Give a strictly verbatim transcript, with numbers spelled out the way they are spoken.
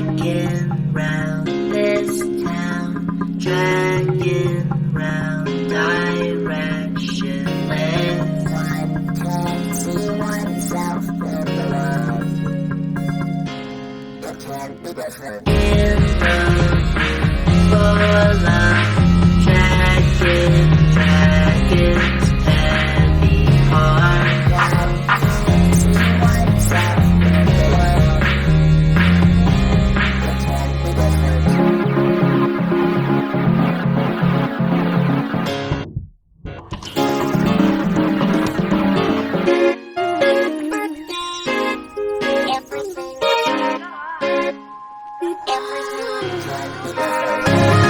Dragging round this town, dragging round directionless. One can't see oneself in the world. It can't be different. In the for love, dragging, dragging's heavy heart. One can't see oneself in the world. It can't be different. Everything, everything can be different.